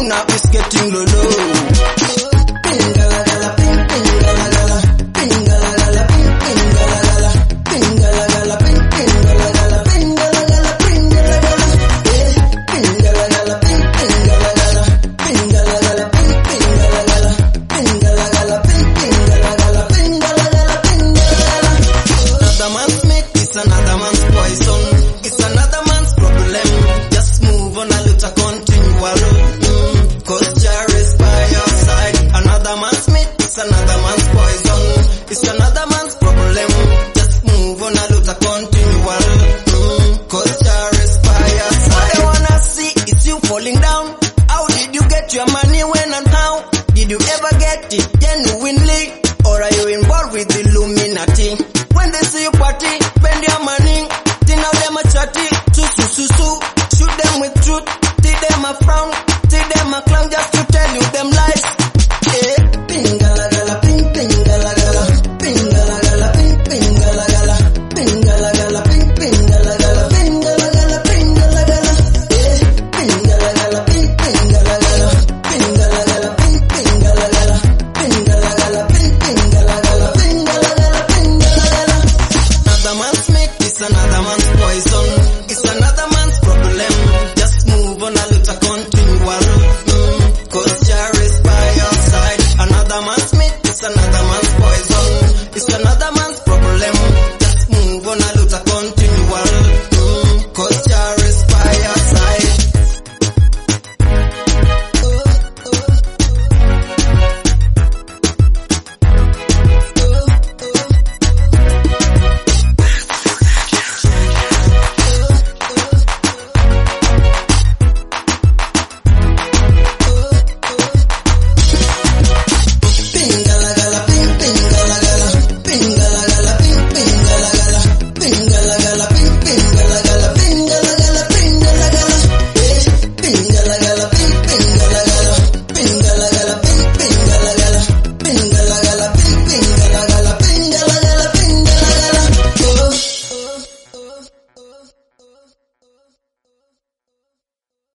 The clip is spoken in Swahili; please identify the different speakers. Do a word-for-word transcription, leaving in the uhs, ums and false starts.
Speaker 1: now it's getting low low. Pingalagala, ping, pingalagala, pingalagala, ping, pingalagala, pingalagala, ping, pingalagala, pingalagala, pingalagala, eh, pingalagala, ping, pingalagala, pingalagala, ping, pingalagala, pingalagala, ping, pingalagala, pingalagala, pingalagala. Another man's mate is another man's poison. It's another man's problem. Just move on a little continual. Mm, Cause Jah is by your side. Another man's mate is another man's poison. It's another man's problem. Just move on a little continual. Mm, Cause Jah is by your side. What I wanna see is you falling down. How did you get your money when and how? Did you ever get it genuinely?